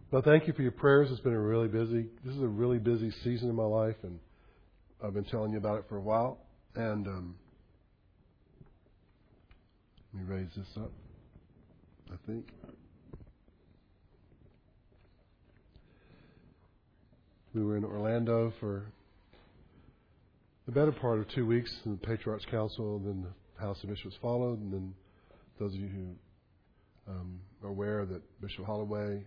Well, thank you for your prayers. This is a really busy season in my life, and I've been telling you about it for a while. And let me raise this up, I think. We were in Orlando for the better part of 2 weeks, and the Patriarchs Council, and then the House of Bishops followed, and then those of you who are aware that Bishop Holloway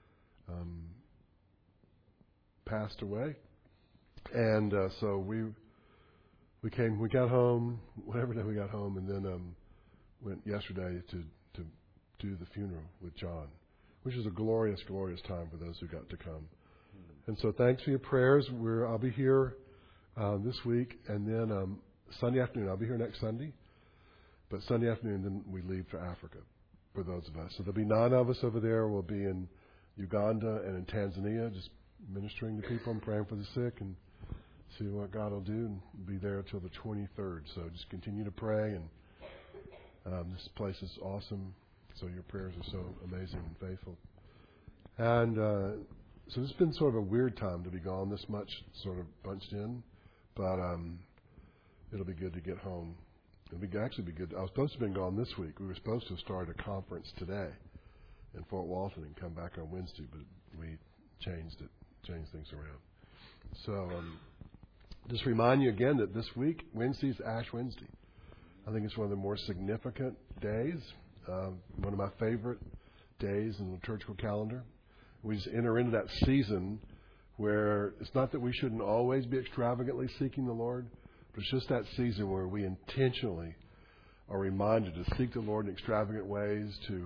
passed away, and so we got home, whatever day we got home, and then went yesterday to do the funeral with John, which is a glorious, glorious time for those who got to come. And so thanks for your prayers. I'll be here this week, and then Sunday afternoon. I'll be here next Sunday, but Sunday afternoon, then we leave for Africa for those of us. So there'll be 9 of us over there. We'll be in Uganda and in Tanzania, just ministering to people and praying for the sick and see what God will do, and be there until the 23rd. So just continue to pray, and this place is awesome. So your prayers are so amazing and faithful. And so it's been sort of a weird time to be gone this much, sort of bunched in, but it'll be good to get home. Actually be good. I was supposed to have been gone this week. We were supposed to have started a conference today in Fort Walton and come back on Wednesday, but we changed things around. So just remind you again that this week, Wednesday is Ash Wednesday. I think it's one of the more significant days, one of my favorite days in the liturgical calendar. We just enter into that season where it's not that we shouldn't always be extravagantly seeking the Lord, but it's just that season where we intentionally are reminded to seek the Lord in extravagant ways, to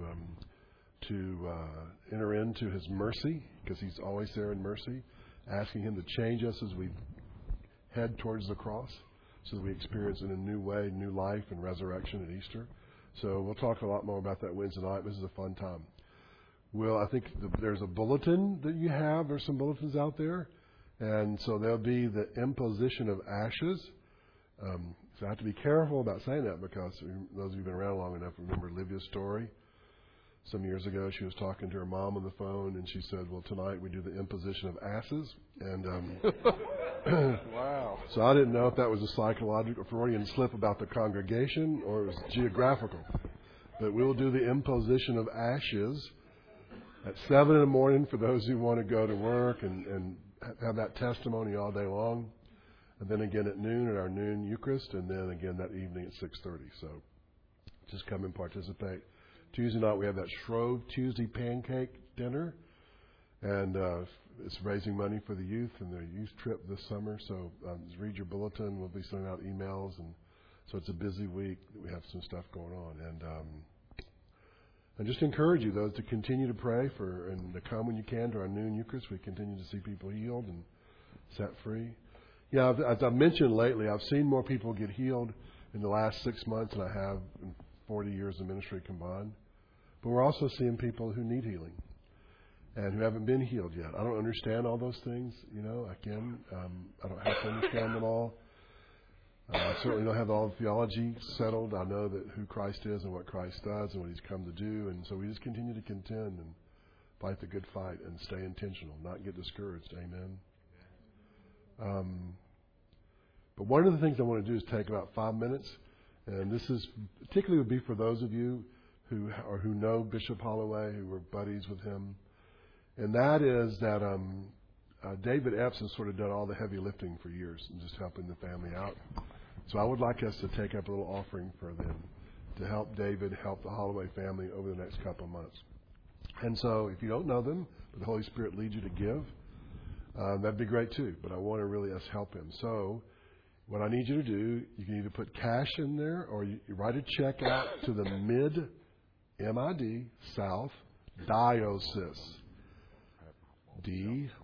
enter into His mercy, because He's always there in mercy, asking Him to change us as we head towards the cross, so that we experience in a new way, new life and resurrection at Easter. So we'll talk a lot more about that Wednesday night. This is a fun time. I think there's a bulletin that you have. There's some bulletins out there. And so there'll be the imposition of ashes. So I have to be careful about saying that, because those of you who've been around long enough remember Livia's story. Some years ago, she was talking to her mom on the phone, and she said, well, tonight we do the imposition of asses. And wow. So I didn't know if that was a psychological Freudian slip about the congregation or it was geographical. But we'll do the imposition of ashes at 7 in the morning for those who want to go to work and have that testimony all day long. And then again at noon at our noon Eucharist, and then again that evening at 6:30. So just come and participate. Tuesday night we have that Shrove Tuesday pancake dinner, and it's raising money for the youth and their youth trip this summer. So just read your bulletin. We'll be sending out emails, and so it's a busy week. We have some stuff going on, and just encourage you those to continue to pray and to come when you can to our noon Eucharist. We continue to see people healed and set free. Yeah, as I've mentioned lately, I've seen more people get healed in the last 6 months than I have in 40 years of ministry combined. But we're also seeing people who need healing and who haven't been healed yet. I don't understand all those things, again. I don't have to understand them all. I certainly don't have all the theology settled. I know that who Christ is and what Christ does and what He's come to do. And so we just continue to contend and fight the good fight and stay intentional, not get discouraged. Amen. But one of the things I want to do is take about 5 minutes. And this is particularly would be for those of you who know Bishop Holloway, who were buddies with him. And that is that David Epps has sort of done all the heavy lifting for years and just helping the family out. So I would like us to take up a little offering for them to help David help the Holloway family over the next couple of months. And so if you don't know them, but the Holy Spirit leads you to give, that'd be great too. But I want to really us help him. So what I need you to do, you can either put cash in there or you write a check out to the MID, South Diocese. DIOCESE.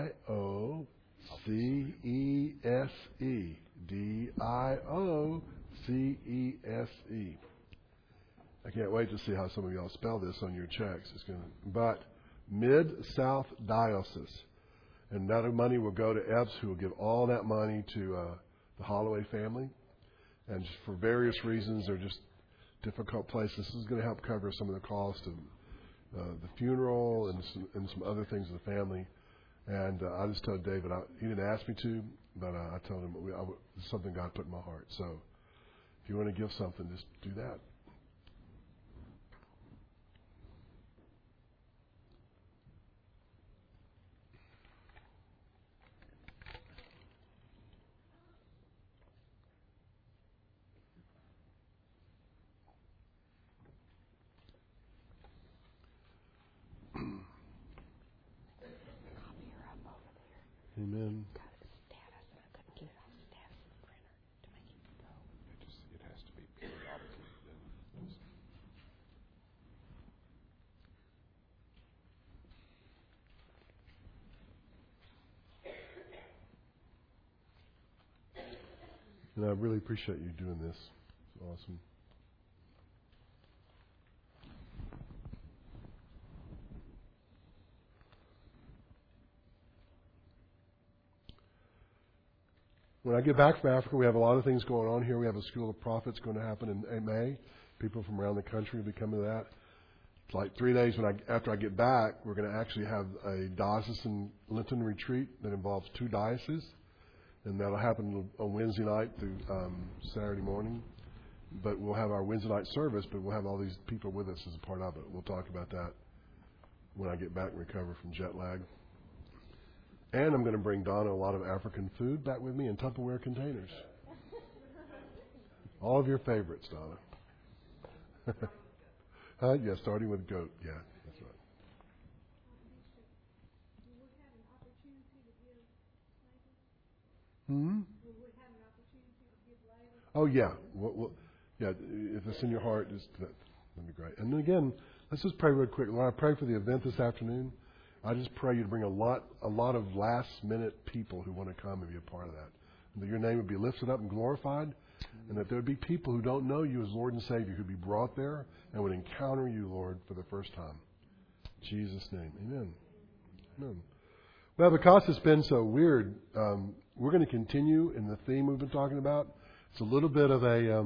DIOCESE. I can't wait to see how some of y'all spell this on your checks. But Mid-South Diocese. And that money will go to Epps, who will give all that money to the Holloway family. And for various reasons, they're just difficult places. This is going to help cover some of the cost of the funeral and some other things in the family. And I just told David, he didn't ask me to, but I told him it's something God put in my heart. So if you want to give something, just do that. Amen. It has to be periodically. And I really appreciate you doing this. It's awesome. When I get back from Africa, we have a lot of things going on here. We have a School of Prophets going to happen in May. People from around the country will be coming to that. It's like 3 days after I get back, we're going to actually have a diocesan Lenten retreat that involves 2 dioceses. And that'll happen on Wednesday night through Saturday morning. But we'll have our Wednesday night service, but we'll have all these people with us as a part of it. We'll talk about that when I get back and recover from jet lag. And I'm going to bring Donna a lot of African food back with me in Tupperware containers. All of your favorites, Donna. Yeah, starting with goat. Yeah, that's right. Oh, yeah. Yeah, if it's in your heart, that'd be great. And then again, let's just pray real quick. When I pray for the event this afternoon, I just pray you to bring a lot of last-minute people who want to come and be a part of that. And that your name would be lifted up and glorified, and that there would be people who don't know you as Lord and Savior who'd be brought there and would encounter you, Lord, for the first time. In Jesus' name, amen. Amen. Well, because it's been so weird, we're going to continue in the theme we've been talking about. It's a little bit of a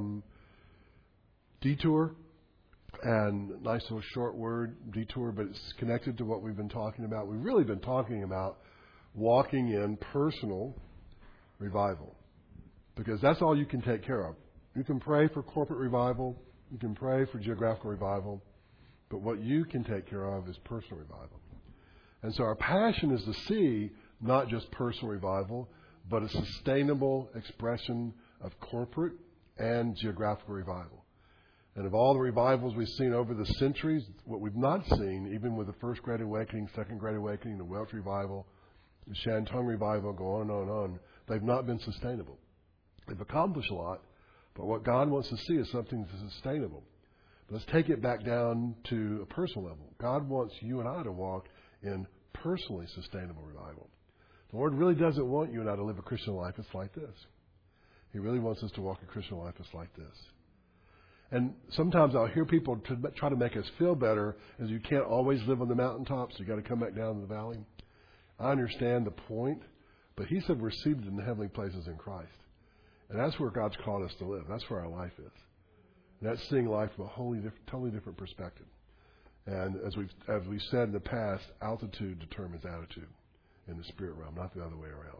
detour. And nice little short word, detour, but it's connected to what we've been talking about. We've really been talking about walking in personal revival, because that's all you can take care of. You can pray for corporate revival, you can pray for geographical revival, but what you can take care of is personal revival. And so our passion is to see not just personal revival, but a sustainable expression of corporate and geographical revival. And of all the revivals we've seen over the centuries, what we've not seen, even with the First Great Awakening, Second Great Awakening, the Welsh Revival, the Shantung Revival, go on and on and on, they've not been sustainable. They've accomplished a lot, but what God wants to see is something that's sustainable. But let's take it back down to a personal level. God wants you and I to walk in personally sustainable revival. The Lord really doesn't want you and I to live a Christian life that's like this. He really wants us to walk a Christian life that's like this. And sometimes I'll hear people try to make us feel better, as you can't always live on the mountaintops. You got to come back down to the valley. I understand the point, but He said we're seated in the heavenly places in Christ, and that's where God's called us to live. That's where our life is. And that's seeing life from a totally different perspective. And as we've said in the past, altitude determines attitude in the spirit realm, not the other way around.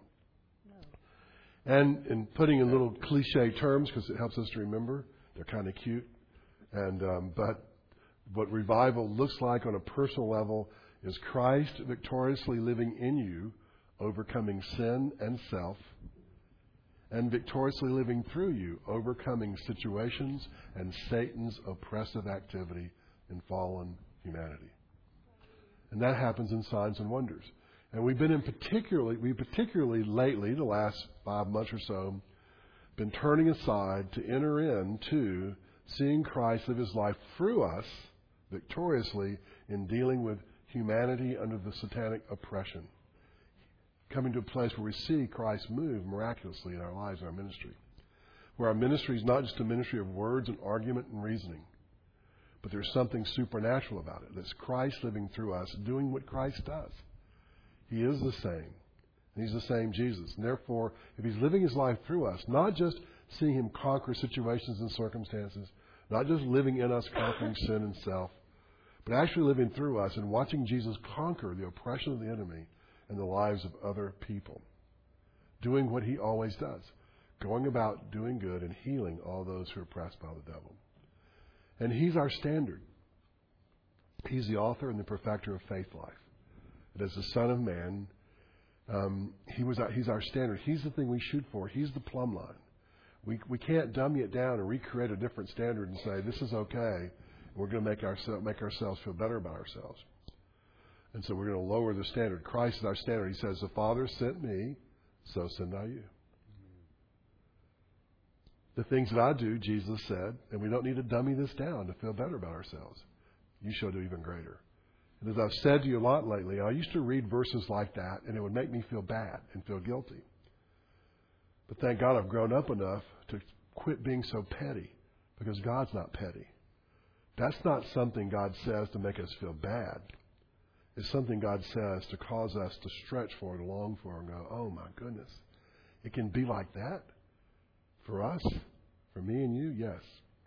No. And in putting in little cliche terms, because it helps us to remember. They're kind of cute. And but what revival looks like on a personal level is Christ victoriously living in you, overcoming sin and self, and victoriously living through you, overcoming situations and Satan's oppressive activity in fallen humanity. And that happens in signs and wonders. And we've particularly lately, the last 5 months or so, been turning aside to enter into seeing Christ live His life through us victoriously in dealing with humanity under the satanic oppression. Coming to a place where we see Christ move miraculously in our lives and our ministry. Where our ministry is not just a ministry of words and argument and reasoning, but there's something supernatural about it. That's Christ living through us, doing what Christ does. He is the same. He's the same Jesus. And therefore, if He's living His life through us, not just seeing Him conquer situations and circumstances, not just living in us, conquering sin and self, but actually living through us and watching Jesus conquer the oppression of the enemy in the lives of other people. Doing what he always does. Going about doing good and healing all those who are oppressed by the devil. And he's our standard. He's the author and the perfecter of faith life. And as the Son of Man, he's our standard. He's the thing we shoot for. He's the plumb line. We can't dummy it down and recreate a different standard and say, this is okay. We're going to make ourselves feel better about ourselves. And so we're going to lower the standard. Christ is our standard. He says, the Father sent me, so send I you. The things that I do, Jesus said, and we don't need to dummy this down to feel better about ourselves. You shall do even greater. And as I've said to you a lot lately, I used to read verses like that, and it would make me feel bad and feel guilty. But thank God I've grown up enough to quit being so petty, because God's not petty. That's not something God says to make us feel bad. It's something God says to cause us to stretch for and long for and go, oh my goodness, it can be like that for us, for me and you, yes.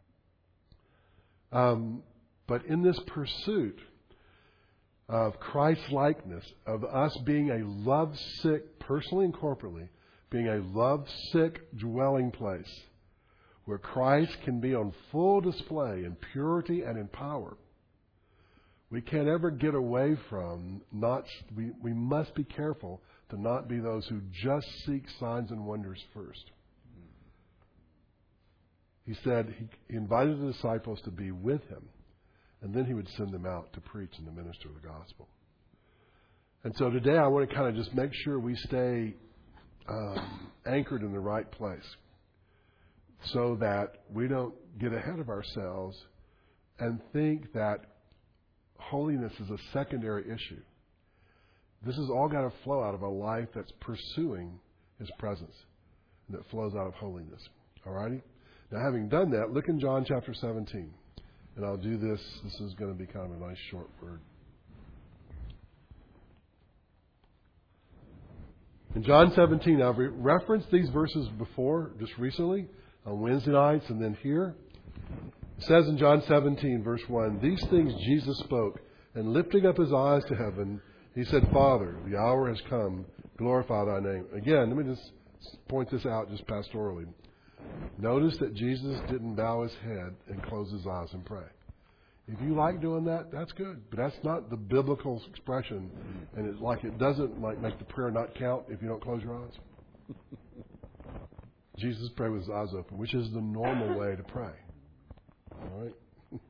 But in this pursuit of Christ's likeness, of us being a love-sick, personally and corporately, being a love-sick dwelling place where Christ can be on full display in purity and in power, we can't ever get away from we must be careful to not be those who just seek signs and wonders first. He said he invited the disciples to be with him, and then he would send them out to preach and to minister the gospel. And so today I want to kind of just make sure we stay anchored in the right place so that we don't get ahead of ourselves and think that holiness is a secondary issue. This has all got to flow out of a life that's pursuing his presence and that flows out of holiness. All righty? Now, having done that, look in John chapter 17. And I'll do this. This is going to be kind of a nice short word. In John 17, I've referenced these verses before, just recently, on Wednesday nights and then here. It says in John 17, verse 1, these things Jesus spoke, and lifting up his eyes to heaven, he said, Father, the hour has come, glorify thy name. Again, let me just point this out just pastorally. Notice that Jesus didn't bow his head and close his eyes and pray. If you like doing that, that's good. But that's not the biblical expression. And it doesn't make the prayer not count if you don't close your eyes. Jesus prayed with his eyes open, which is the normal way to pray. All right?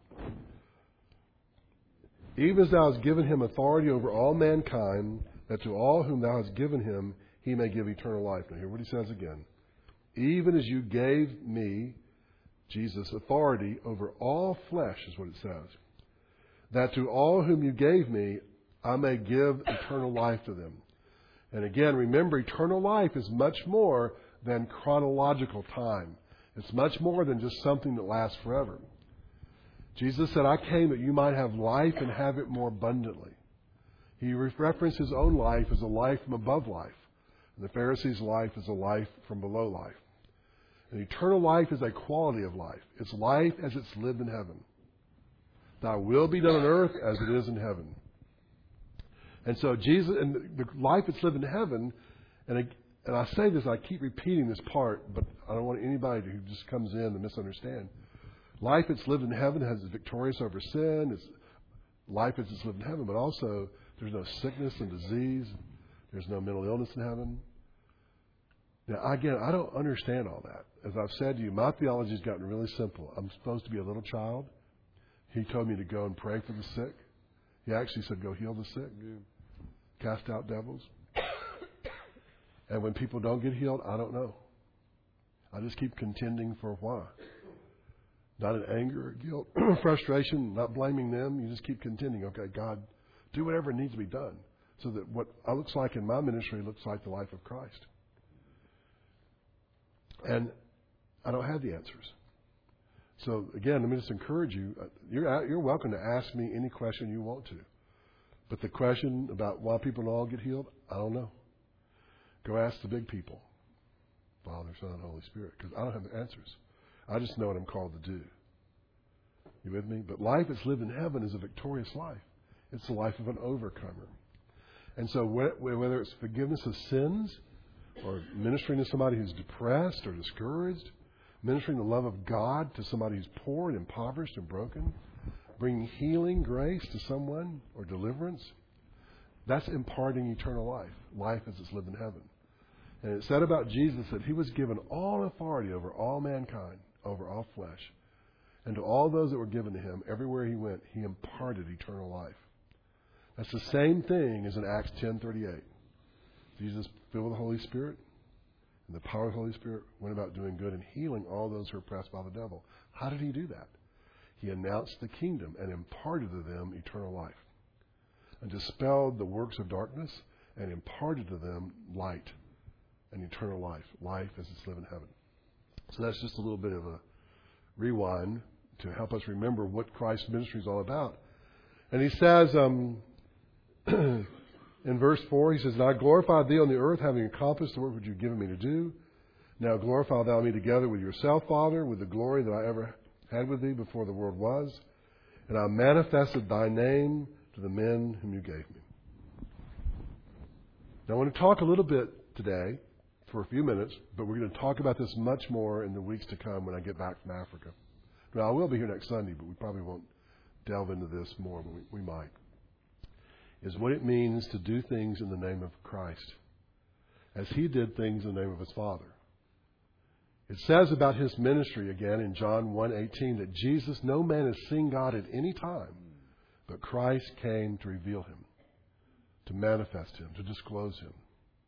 Even as thou hast given him authority over all mankind, that to all whom thou hast given him, he may give eternal life. Now hear what he says again. Even as you gave me, Jesus, authority over all flesh, is what it says. That to all whom you gave me, I may give eternal life to them. And again, remember, eternal life is much more than chronological time. It's much more than just something that lasts forever. Jesus said, I came that you might have life and have it more abundantly. He referenced his own life as a life from above life. And the Pharisees' life is a life from below life. And eternal life is a quality of life. It's life as it's lived in heaven. Thy will be done on earth as it is in heaven. And so Jesus, and the life that's lived in heaven, and I say this, I keep repeating this part, but I don't want anybody who just comes in to misunderstand. Life that's lived in heaven is victorious over sin. It's life as it's lived in heaven, but also there's no sickness and disease. There's no mental illness in heaven. Now, again, I don't understand all that. As I've said to you, my theology has gotten really simple. I'm supposed to be a little child. He told me to go and pray for the sick. He actually said, go heal the sick. Cast out devils. And when people don't get healed, I don't know. I just keep contending for why. Not in anger or guilt, frustration, not blaming them. You just keep contending. Okay, God, do whatever needs to be done so that what I looks like in my ministry looks like the life of Christ. And I don't have the answers. So again, let me just encourage you. You're welcome to ask me any question you want to. But the question about why people don't all get healed, I don't know. Go ask the big people, Father, Son, and Holy Spirit, because I don't have the answers. I just know what I'm called to do. You with me? But life that's lived in heaven is a victorious life. It's the life of an overcomer. And so whether it's forgiveness of sins or ministering to somebody who's depressed or discouraged, ministering the love of God to somebody who's poor and impoverished and broken, bringing healing, grace to someone or deliverance, that's imparting eternal life, life as it's lived in heaven. And it said about Jesus that he was given all authority over all mankind, over all flesh. And to all those that were given to him, everywhere he went, he imparted eternal life. That's the same thing as in Acts 10:38. Jesus, filled with the Holy Spirit, and the power of the Holy Spirit, went about doing good and healing all those who were oppressed by the devil. How did he do that? He announced the kingdom and imparted to them eternal life, and dispelled the works of darkness and imparted to them light and eternal life, life as it's lived in heaven. So that's just a little bit of a rewind to help us remember what Christ's ministry is all about. And he says in verse 4, he says, "And I glorified thee on the earth, having accomplished the work which you've given me to do. Now glorify thou me together with yourself, Father, with the glory that I ever had with thee before the world was. And I manifested thy name to the men whom you gave me." Now I want to talk a little bit today for a few minutes, but we're going to talk about this much more in the weeks to come when I get back from Africa. Now, I will be here next Sunday, but we probably won't delve into this more, but we might. Is what it means to do things in the name of Christ, as he did things in the name of his Father. It says about his ministry again in John 1:18 that Jesus, no man has seen God at any time, but Christ came to reveal him, to manifest him, to disclose him.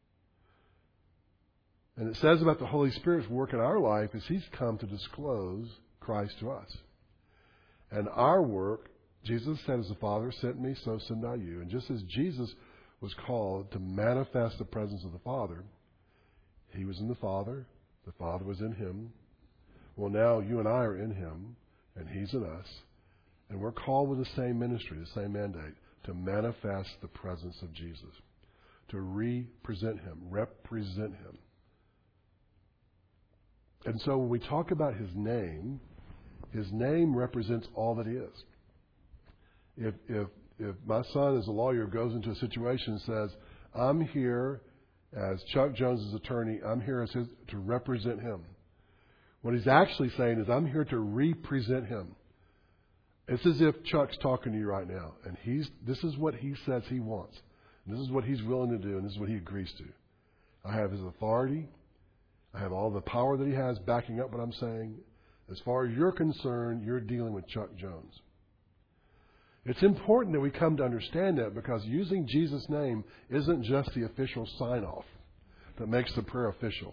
And it says about the Holy Spirit's work in our life is he's come to disclose Christ to us. And our work, Jesus said, as the Father sent me, so send I you. And just as Jesus was called to manifest the presence of the Father, he was in the Father was in him. Well, now you and I are in him, and he's in us. And we're called with the same ministry, the same mandate, to manifest the presence of Jesus, to represent him. And so when we talk about his name represents all that he is. If my son as a lawyer goes into a situation and says, "I'm here as Chuck Jones' attorney, I'm here as to represent him," what he's actually saying is, "I'm here to represent him." It's as if Chuck's talking to you right now, and this is what he says he wants. And this is what he's willing to do, and this is what he agrees to. I have his authority. I have all the power that he has backing up what I'm saying. As far as you're concerned, you're dealing with Chuck Jones. It's important that we come to understand that, because using Jesus' name isn't just the official sign-off that makes the prayer official.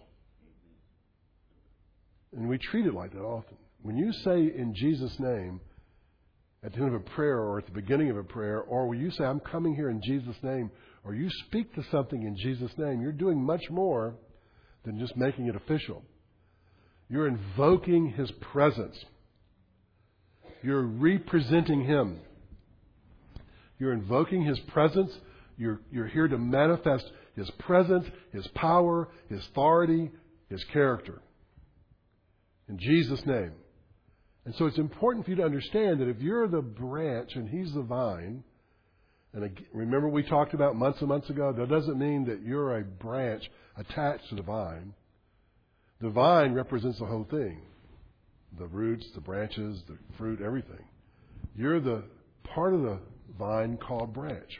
And we treat it like that often. When you say in Jesus' name at the end of a prayer or at the beginning of a prayer, or when you say, "I'm coming here in Jesus' name," or you speak to something in Jesus' name, you're doing much more than just making it official. You're invoking his presence. You're representing him. You're invoking his presence. You're here to manifest his presence, his power, his authority, his character. In Jesus' name. And so it's important for you to understand that if you're the branch and he's the vine, and remember we talked about months and months ago, that doesn't mean that you're a branch attached to the vine. The vine represents the whole thing. The roots, the branches, the fruit, everything. You're the part of the vine called branch.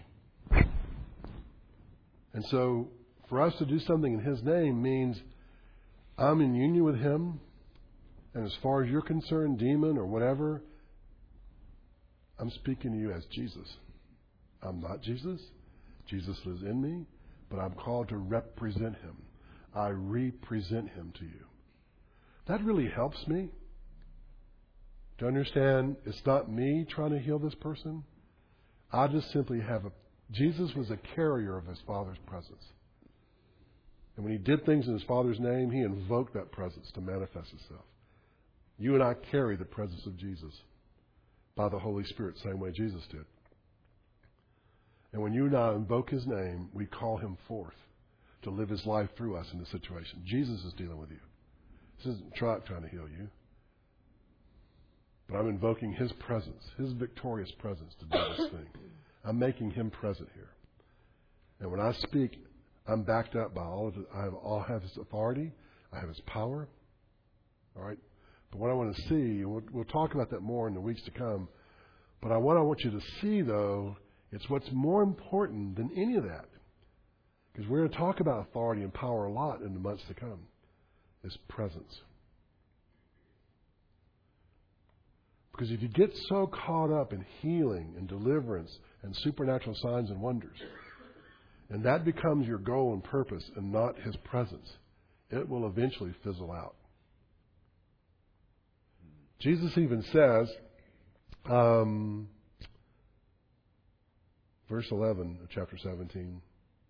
And so for us to do something in his name means I'm in union with him. And as far as you're concerned, demon or whatever, I'm speaking to you as Jesus. I'm not Jesus. Jesus lives in me, but I'm called to represent him. I represent him to you. That really helps me to understand it's not me trying to heal this person. I just simply Jesus was a carrier of his Father's presence. And when he did things in his Father's name, he invoked that presence to manifest itself. You and I carry the presence of Jesus by the Holy Spirit, same way Jesus did. And when you and I invoke his name, we call him forth to live his life through us in this situation. Jesus is dealing with you. This isn't Chuck trying to heal you. But I'm invoking His presence, His victorious presence to do this thing. I'm making Him present here. And when I speak, I'm backed up by all of it. I have His authority. I have His power. All right? But what I want to see, and we'll talk about that more in the weeks to come, but what I want you to see, though, it's what's more important than any of that. Because we're going to talk about authority and power a lot in the months to come. Is presence. Because if you get so caught up in healing and deliverance and supernatural signs and wonders, and that becomes your goal and purpose and not His presence, it will eventually fizzle out. Jesus even says, verse 11 of chapter 17,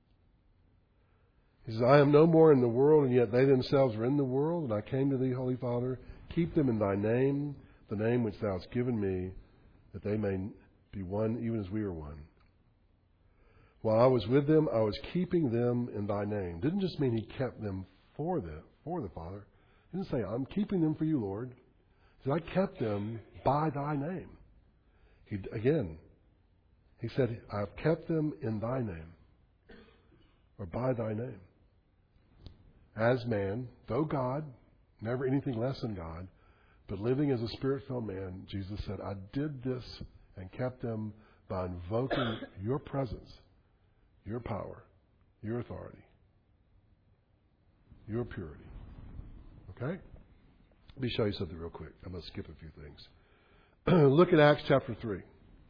He says, I am no more in the world, and yet they themselves are in the world, and I came to Thee, Holy Father. Keep them in Thy name, the name which Thou hast given me, that they may be one, even as we are one. While I was with them, I was keeping them in Thy name. Didn't just mean He kept them for the Father. He didn't say, I'm keeping them for You, Lord. He said, I kept them by Thy name. He said, I have kept them in Thy name, or by Thy name. As man, though God, never anything less than God, but living as a Spirit-filled man, Jesus said, I did this and kept them by invoking Your presence, Your power, Your authority, Your purity. Okay? Let me show you something real quick. I'm going to skip a few things. Look at Acts chapter 3.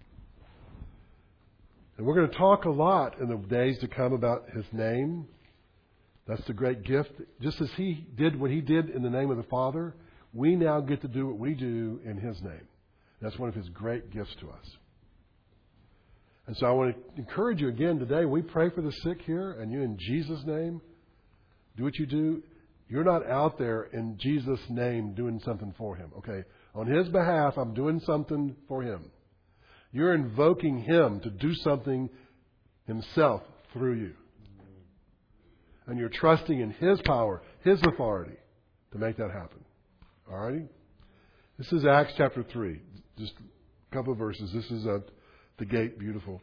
And we're going to talk a lot in the days to come about His name. That's the great gift. Just as He did what He did in the name of the Father, we now get to do what we do in His name. That's one of His great gifts to us. And so I want to encourage you again today. We pray for the sick here, and you in Jesus' name, do what you do. You're not out there in Jesus' name doing something for Him. Okay? On His behalf, I'm doing something for Him. You're invoking Him to do something Himself through you. And you're trusting in His power, His authority to make that happen. All righty? This is Acts chapter 3. Just a couple of verses. This is the gate, beautiful.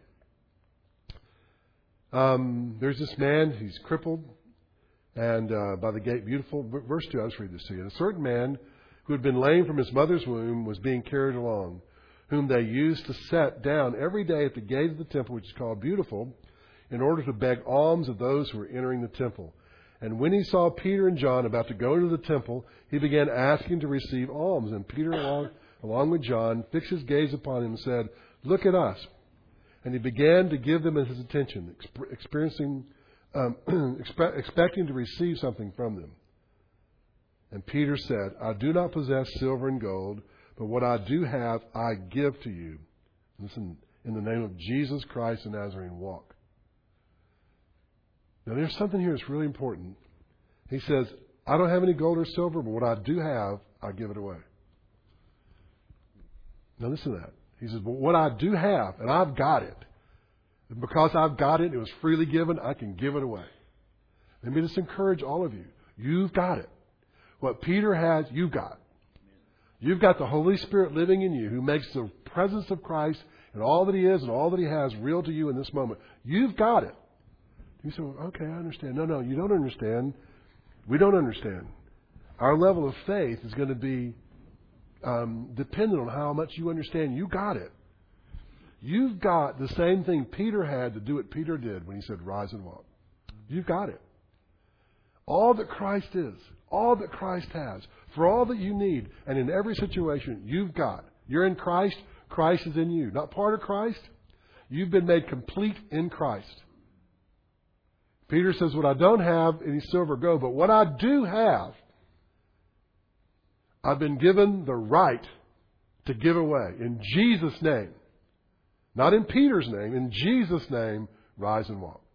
There's this man, he's crippled, and by the gate, beautiful. Verse 2, I'll just read this to you. And a certain man who had been lame from his mother's womb was being carried along, whom they used to set down every day at the gate of the temple, which is called Beautiful, in order to beg alms of those who were entering the temple. And when he saw Peter and John about to go into the temple, he began asking to receive alms. And Peter, along with John, fixed his gaze upon him and said, Look at us. And he began to give them his attention, expecting to receive something from them. And Peter said, I do not possess silver and gold, but what I do have, I give to you. Listen, in the name of Jesus Christ the Nazarene, walk. Now, there's something here that's really important. He says, I don't have any gold or silver, but what I do have, I give it away. Now, listen to that. He says, but what I do have, and I've got it, and because I've got it, it was freely given, I can give it away. Let me just encourage all of you. You've got it. What Peter has, you've got. You've got the Holy Spirit living in you who makes the presence of Christ and all that He is and all that He has real to you in this moment. You've got it. You say, well, okay, I understand. No, you don't understand. We don't understand. Our level of faith is going to be dependent on how much you understand. You got it. You've got the same thing Peter had to do what Peter did when he said, rise and walk. You've got it. All that Christ is, all that Christ has, for all that you need, and in every situation, you've got. You're in Christ, Christ is in you. Not part of Christ, you've been made complete in Christ. Peter says, what I don't have any silver or gold, but what I do have, I've been given the right to give away. In Jesus' name. Not in Peter's name. In Jesus' name, rise and walk.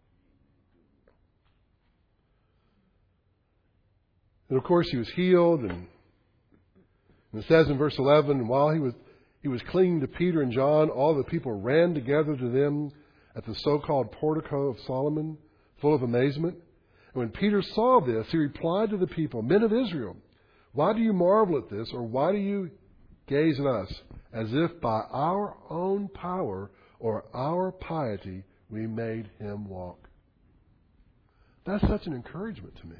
And of course, he was healed. And it says in verse 11, while he was clinging to Peter and John, all the people ran together to them at the so-called portico of Solomon, full of amazement. And when Peter saw this, he replied to the people, Men of Israel, why do you marvel at this? Or why do you gaze at us as if by our own power or our piety we made him walk. That's such an encouragement to me.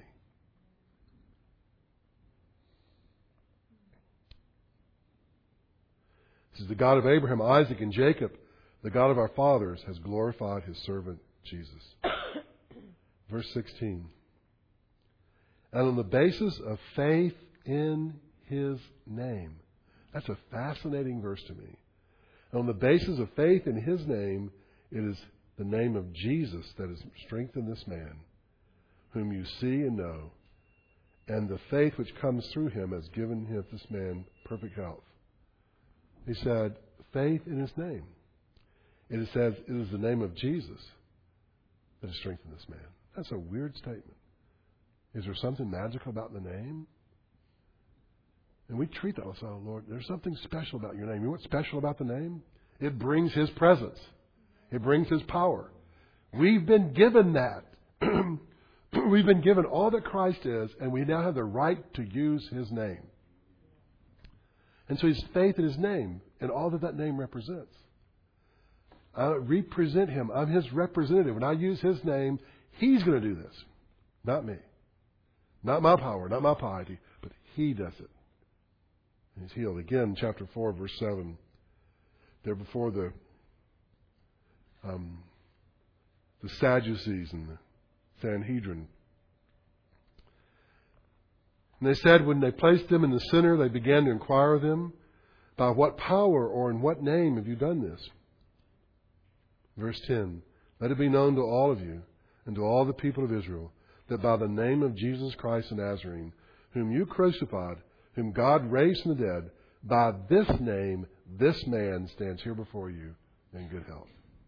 This is the God of Abraham, Isaac, and Jacob, the God of our fathers, has glorified his servant Jesus. Verse 16. And on the basis of faith in his name. That's a fascinating verse to me. And on the basis of faith in his name, it is the name of Jesus that has strengthened this man, whom you see and know, and the faith which comes through him has given him, this man, perfect health. He said, faith in his name. And it says, it is the name of Jesus that has strengthened this man. That's a weird statement. Is there something magical about the name? And we treat that, oh Lord, there's something special about your name. You know what's special about the name? It brings his presence. It brings his power. We've been given that. We've been given all that Christ is, and we now have the right to use his name. And so he's faith in his name and all that name represents. I represent him. I'm his representative. When I use his name, he's going to do this. Not me. Not my power, not my piety, but he does it. And he's healed. Again, chapter 4, verse 7. They're before the Sadducees and the Sanhedrin. And they said, when they placed them in the center, they began to inquire of them, by what power or in what name have you done this? Verse 10. Let it be known to all of you and to all the people of Israel that by the name of Jesus Christ the Nazarene, whom you crucified, whom God raised from the dead, by this name, this man stands here before you in good health.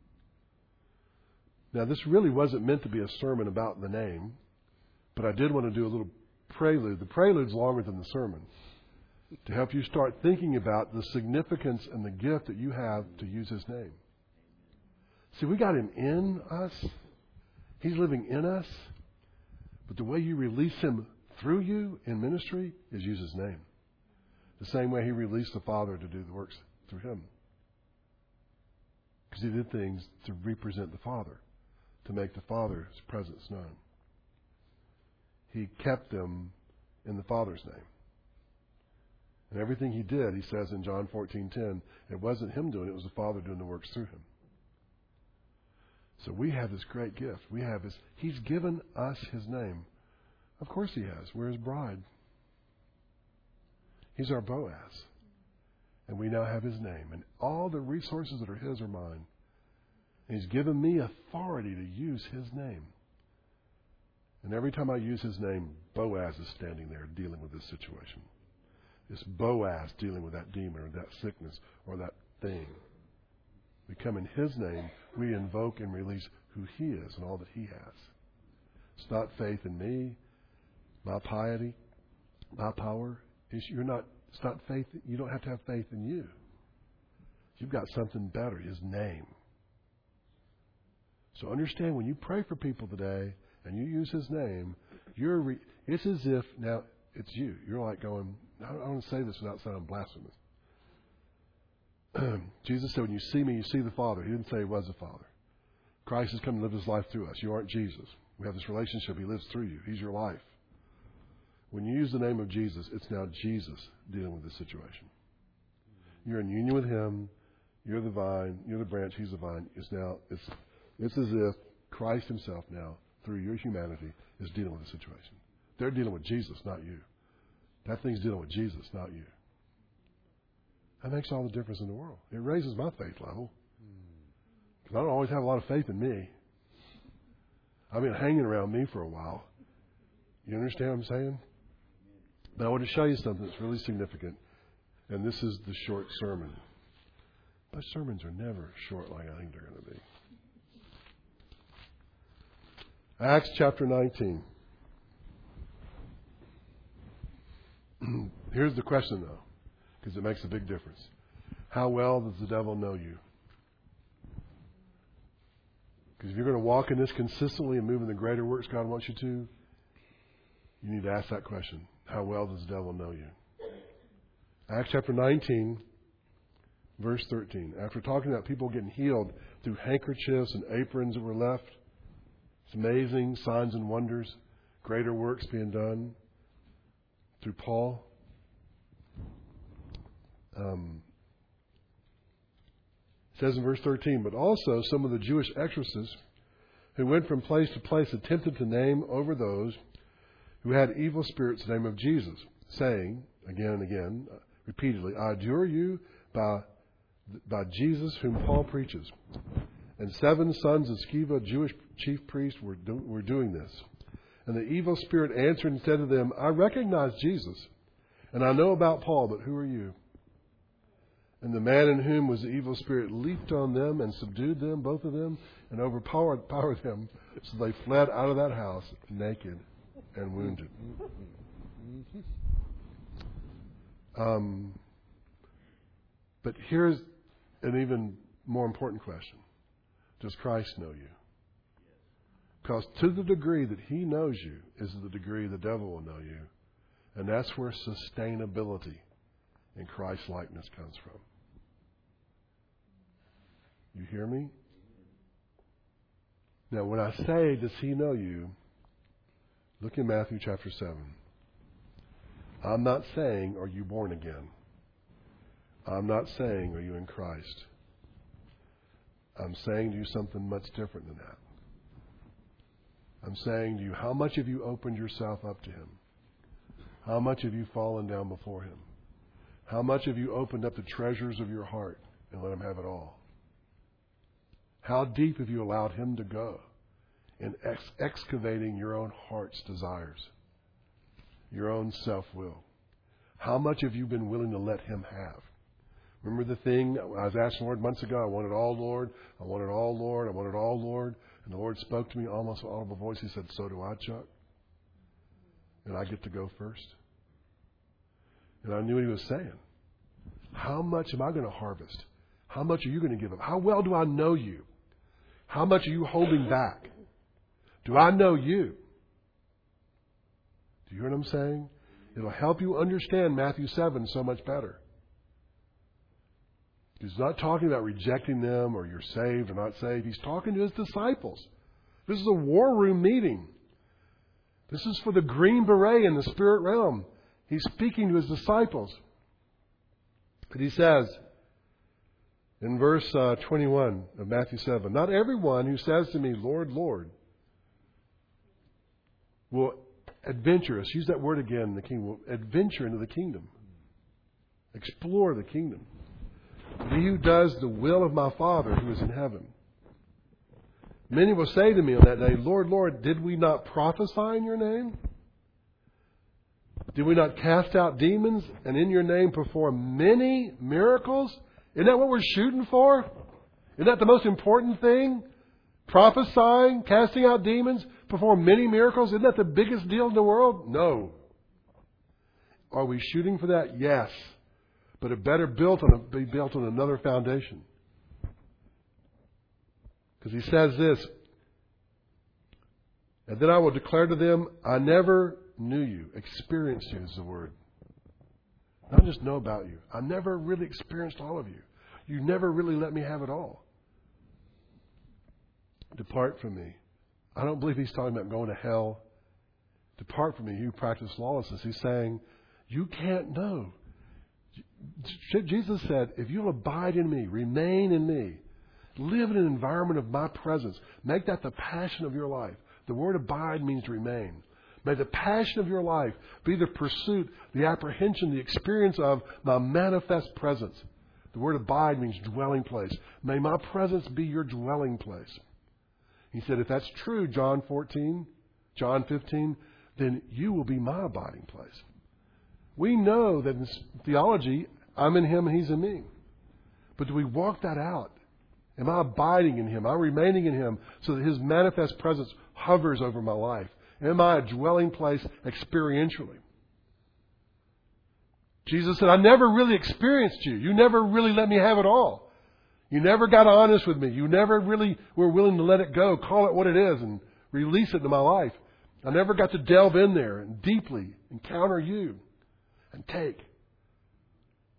Now, this really wasn't meant to be a sermon about the name, but I did want to do a little prelude. The prelude's longer than the sermon, to help you start thinking about the significance and the gift that you have to use his name. See, we got him in us. He's living in us. But the way you release him through you in ministry is use his name. The same way he released the Father to do the works through him. Because he did things to represent the Father, to make the Father's presence known. He kept them in the Father's name. And everything he did, he says in John 14:10, it wasn't him doing it, it was the Father doing the works through him. So we have this great gift. He's given us his name. Of course he has. We're his bride. He's our Boaz. And we now have his name. And all the resources that are his are mine. And he's given me authority to use his name. And every time I use his name, Boaz is standing there dealing with this situation. It's Boaz dealing with that demon or that sickness or that thing. We come in his name, we invoke and release who he is and all that he has. It's not faith in me, my piety, my power. It's not faith. You don't have to have faith in you. You've got something better, his name. So understand, when you pray for people today and you use his name, it's as if now it's you. You're like going, I don't want to say this without sounding blasphemous. Jesus said, when you see me, you see the Father. He didn't say he was the Father. Christ has come to live his life through us. You aren't Jesus. We have this relationship. He lives through you. He's your life. When you use the name of Jesus, it's now Jesus dealing with this situation. You're in union with him. You're the vine. You're the branch. He's the vine. It's as if Christ himself now, through your humanity, is dealing with the situation. They're dealing with Jesus, not you. That thing's dealing with Jesus, not you. That makes all the difference in the world. It raises my faith level. Because I don't always have a lot of faith in me. I've been hanging around me for a while. You understand what I'm saying? But I want to show you something that's really significant. And this is the short sermon. But sermons are never short like I think they're going to be. Acts chapter 19. Here's the question, though, because it makes a big difference. How well does the devil know you? Because if you're going to walk in this consistently and move in the greater works God wants you to, you need to ask that question. How well does the devil know you? Acts chapter 19, verse 13. After talking about people getting healed through handkerchiefs and aprons that were left, it's amazing, signs and wonders, greater works being done through Paul. It says in verse 13, but also some of the Jewish exorcists who went from place to place attempted to name over those who had evil spirits the name of Jesus, saying, again and again, repeatedly, I adjure you by Jesus whom Paul preaches. And 7 sons of Sceva, Jewish chief priests, were doing this. And the evil spirit answered and said to them, I recognize Jesus, and I know about Paul, but who are you? And the man in whom was the evil spirit leaped on them and subdued them, both of them, and overpowered them. So they fled out of that house naked and wounded. But here's an even more important question. Does Christ know you? Because to the degree that He knows you is the degree the devil will know you. And that's where sustainability in Christ's likeness comes from. You hear me? Now, when I say, does He know you? Look in Matthew chapter 7. I'm not saying, are you born again? I'm not saying, are you in Christ? I'm saying to you something much different than that. I'm saying to you, how much have you opened yourself up to Him? How much have you fallen down before Him? How much have you opened up the treasures of your heart and let Him have it all? How deep have you allowed Him to go in excavating your own heart's desires, your own self-will? How much have you been willing to let Him have? Remember the thing I was asking the Lord months ago, I want it all, Lord. I want it all, Lord. I want it all, Lord. And the Lord spoke to me almost with an audible voice. He said, so do I, Chuck. And I get to go first. And I knew what He was saying. How much am I going to harvest? How much are you going to give up? How well do I know you? How much are you holding back? Do I know you? Do you hear what I'm saying? It'll help you understand Matthew 7 so much better. He's not talking about rejecting them or you're saved or not saved. He's talking to His disciples. This is a war room meeting. This is for the Green Beret in the spirit realm. He's speaking to His disciples. And He says in verse 21 of Matthew 7, not everyone who says to me, Lord, Lord, will adventure, let's use that word again in the kingdom, will adventure into the kingdom. Explore the kingdom. He who does the will of my Father who is in heaven. Many will say to me on that day, Lord, Lord, did we not prophesy in your name? Did we not cast out demons and in your name perform many miracles? Isn't that what we're shooting for? Isn't that the most important thing? Prophesying, casting out demons, perform many miracles. Isn't that the biggest deal in the world? No. Are we shooting for that? Yes. But it better be built on another foundation. Because He says this, and then I will declare to them, I never knew you. Experienced you is the word. Not just know about you. I never really experienced all of you. You never really let me have it all. Depart from me. I don't believe He's talking about going to hell. Depart from me, you who practice lawlessness. He's saying, you can't know. Jesus said, if you'll abide in me, remain in me, live in an environment of my presence, make that the passion of your life. The word abide means to remain. May the passion of your life be the pursuit, the apprehension, the experience of my manifest presence. The word abide means dwelling place. May my presence be your dwelling place. He said, if that's true, John 15, then you will be my abiding place. We know that in theology, I'm in Him and He's in me. But do we walk that out? Am I abiding in Him? Am I remaining in Him so that His manifest presence hovers over my life? Am I a dwelling place experientially? Jesus said, I never really experienced you. You never really let me have it all. You never got honest with me. You never really were willing to let it go, call it what it is, and release it into my life. I never got to delve in there and deeply encounter you and take.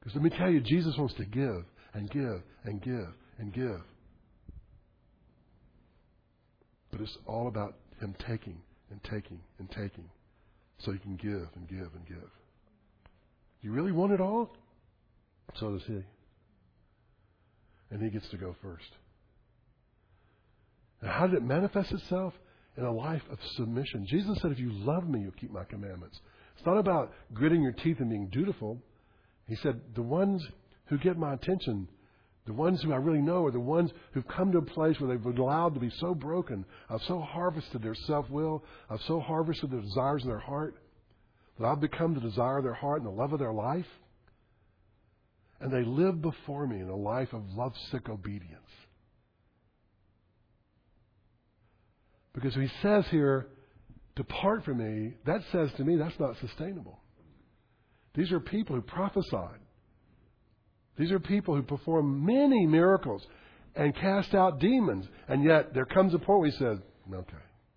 Because let me tell you, Jesus wants to give and give and give and give. But it's all about Him taking and taking and taking so He can give and give and give. You really want it all? So does He. And He gets to go first. And how did it manifest itself? In a life of submission. Jesus said, if you love me, you'll keep my commandments. It's not about gritting your teeth and being dutiful. He said, the ones who get my attention, the ones who I really know, are the ones who've come to a place where they've been allowed to be so broken. I've so harvested their self-will. I've so harvested the desires of their heart that I've become the desire of their heart and the love of their life. And they live before me in a life of lovesick obedience. Because He says here, depart from me, that says to me that's not sustainable. These are people who prophesied. These are people who perform many miracles and cast out demons. And yet there comes a point where He says, okay.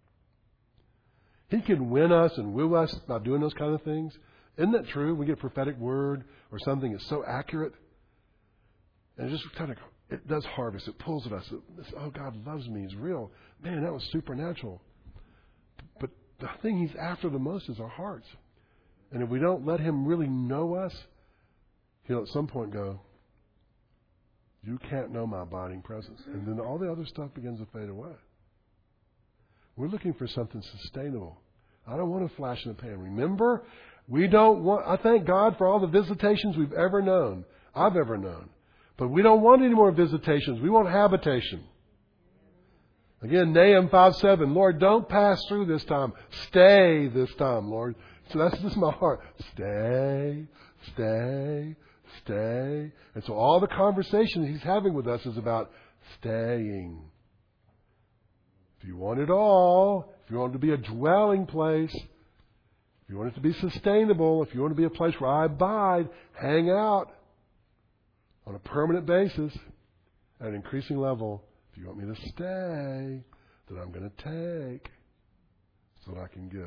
He can win us and woo us by doing those kind of things. Isn't that true? We get a prophetic word or something that's so accurate. And it just kind of, it does harvest. It pulls at us. Oh, God loves me. He's real. Man, that was supernatural. But the thing He's after the most is our hearts. And if we don't let Him really know us, He'll at some point go, you can't know my abiding presence. And then all the other stuff begins to fade away. We're looking for something sustainable. I don't want a flash in the pan. Remember, we don't want, I thank God for all the visitations we've ever known, I've ever known. But we don't want any more visitations. We want habitation. Again, Nahum 5:7. Lord, don't pass through this time. Stay this time, Lord. So that's just my heart. Stay, stay, stay. And so all the conversation He's having with us is about staying. If you want it all, if you want it to be a dwelling place, if you want it to be sustainable, if you want to be a place where I abide, hang out on a permanent basis at an increasing level, if you want me to stay, then I'm going to take so that I can give.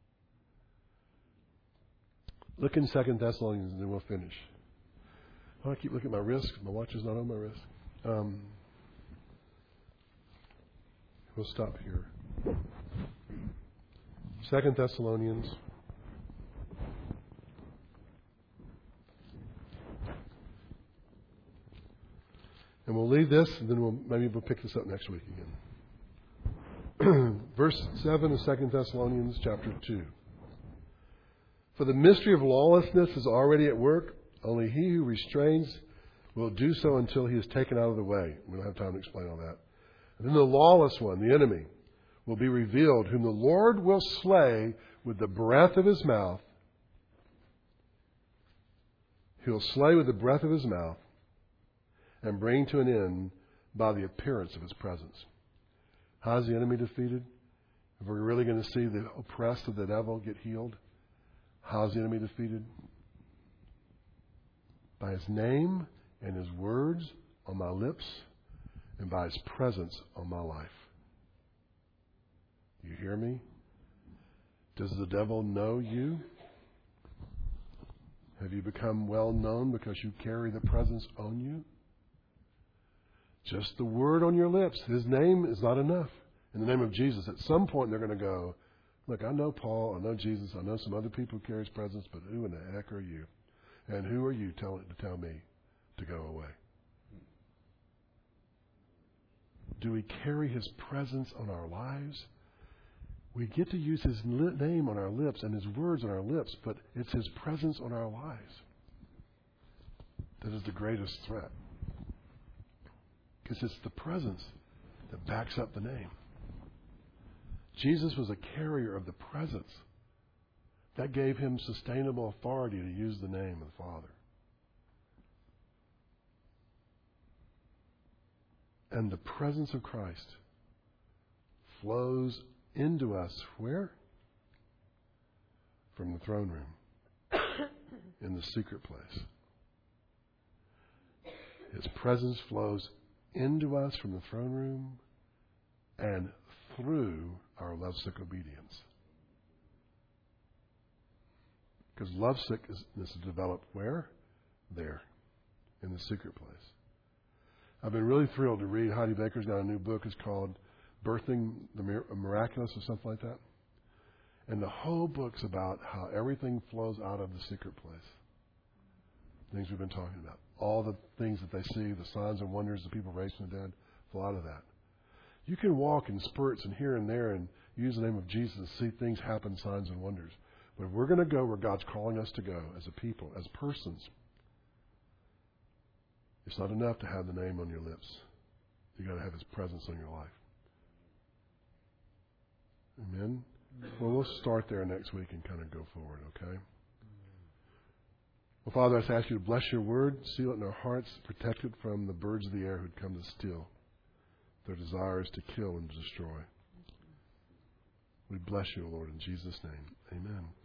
Look in 2 Thessalonians and then we'll finish. Oh, I keep looking at my wrist. My watch is not on my wrist. We'll stop here. 2 Thessalonians. And we'll leave this, and then maybe we'll pick this up next week again. Verse 7 of 2 Thessalonians chapter 2. For the mystery of lawlessness is already at work. Only he who restrains will do so until he is taken out of the way. We don't have time to explain all that. And then the lawless one, the enemy, will be revealed, whom the Lord will slay with the breath of His mouth. He'll slay with the breath of His mouth and bring to an end by the appearance of His presence. How is the enemy defeated? If we're really going to see the oppressed of the devil get healed, how is the enemy defeated? By His name and His words on my lips and by His presence on my life. You hear me? Does the devil know you? Have you become well known because you carry the presence on you? Just the word on your lips. His name is not enough. In the name of Jesus, at some point they're going to go, look, I know Paul, I know Jesus, I know some other people who carry His presence, but who in the heck are you? And who are you to tell me to go away? Do we carry His presence on our lives? We get to use His name on our lips and His words on our lips, but it's His presence on our lives that is the greatest threat. Because it's the presence that backs up the name. Jesus was a carrier of the presence. That gave Him sustainable authority to use the name of the Father. And the presence of Christ flows into us where? From the throne room. In the secret place. His presence flows into us from the throne room and through our lovesick obedience. Because lovesickness is developed where? there in the secret place. I've been really thrilled to read Heidi Baker's got a new book. It's called Birthing the Miraculous or something like that. And the whole book's about how everything flows out of the secret place. Things we've been talking about. All the things that they see, the signs and wonders of people raised from the dead, flow out of that. You can walk in spurts and here and there and use the name of Jesus and see things happen, signs and wonders. But if we're going to go where God's calling us to go as a people, as persons, it's not enough to have the name on your lips. You've got to have His presence in your life. Amen? Well, we'll start there next week and kind of go forward, okay? Well, Father, I just ask you to bless your word, seal it in our hearts, protect it from the birds of the air who'd come to steal. Their desire is to kill and destroy. We bless you, Lord, in Jesus' name. Amen.